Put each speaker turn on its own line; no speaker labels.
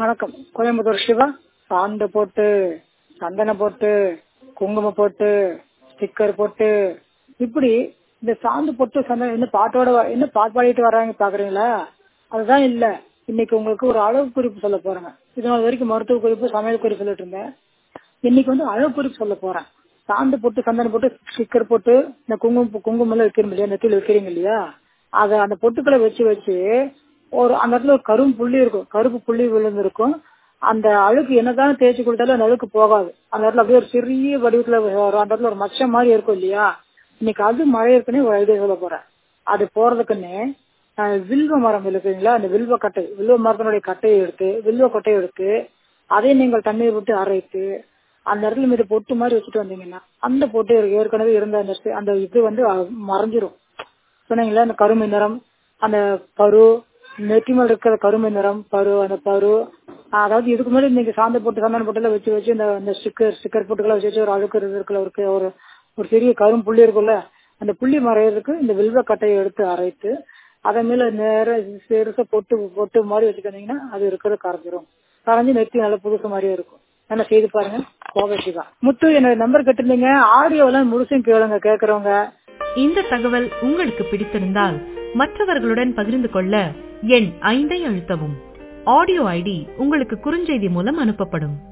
வணக்கம். கோயம்புத்தூர் சிவா. சாந்து போட்டு, சந்தனம் போட்டு, குங்குமம் போட்டு, ஸ்டிக்கர் போட்டு, இப்படி இந்த சாந்து போட்டு சந்தனம் என்ன பாட்டு பாடிட்டு வர்றாங்க பாக்குறீங்களா? அதுதான் இல்ல. இன்னைக்கு உங்களுக்கு ஒரு அளவு குறிப்பு சொல்ல போறேங்க. இதனால வரைக்கும் மருத்துவ குறிப்பு, சமையல் குறிப்பு சொல்லிட்டு இருந்தேன். இன்னைக்கு அளவு குறிப்பு சொல்ல போறேன். சாந்து போட்டு, சந்தனம் போட்டு, ஸ்டிக்கர் போட்டு, இந்த குங்குமம் எல்லாம் வைக்கிறோம் இல்லையா, நெத்தியில வைக்கிறீங்க இல்லையா, அத அந்த பொட்டுக்களை வச்சு ஒரு அந்த இடத்துல ஒரு கரும்பு புள்ளி இருக்கும், கருப்பு புள்ளி விழுந்து இருக்கும். அந்த அழுக்கு என்னதான் தேய்ச்சி கொடுத்தாலும் அந்த அழுக்கு போகாது. அந்த இடத்துல அப்படியே ஒரு சிறிய வடிவத்துல வரும். அந்த இடத்துல ஒரு மச்சம் மாதிரி இருக்கும் இல்லையா. இன்னைக்கு அது மழை இருக்குன்னு ஒரு ஐடியா சொல்ல போறேன். அது போறதுக்குன்னு வில்வ மரம் இருக்குங்களா, அந்த வில்வ மரத்தினுடைய கட்டையை எடுத்து, வில்வ கொட்டையை எடுத்து, அதை நீங்கள் தண்ணீர் விட்டு அரைத்து அந்த இடத்துல மீது பொட்டு மாதிரி வச்சுட்டு வந்தீங்கன்னா அந்த பொட்டு ஏற்கனவே இருந்த அந்த இது மறைஞ்சிரும். சொன்னீங்களா, அந்த கருமை நிறம், அந்த பரு, நெற்றி மேல இருக்கிற கருமை நிறம் பரு, அந்த பரு, அதாவது இதுக்கு முன்னாடி நீங்க சாந்த போட்டு சந்தன போட்டுல வச்சு இந்த ஸ்டிக்கர் போட்டுக்கெல்லாம் வச்சு ஒரு அழுக்கு இருக்குல்ல, ஒரு சிறிய கரும் புள்ளி இருக்குல்ல, அந்த புள்ளி மறையறதுக்கு இந்த வில்வ கட்டையை எடுத்து அரைத்து அதை மேல நேர சிறுசா பொட்டு மாதிரி வச்சுக்கிட்டீங்கன்னா அது இருக்கிறது கரைஞ்சு நெத்தி நல்ல புதுசு மாதிரியே இருக்கும். என்ன செய்து பாருங்க. கோவை சிவா. முத்து, என்னோட நம்பர் கேட்டிருந்தீங்க. ஆடியோ எல்லாம் முழுசும் கேளுங்க கேட்கறவங்க.
இந்த தகவல் உங்களுக்கு பிடித்திருந்தால் மற்றவர்களுடன் பகிர்ந்து கொள்ள எண் 5 அழுத்தவும். ஆடியோ ஐடி உங்களுக்கு குறுஞ்செய்தி மூலம் அனுப்பப்படும்.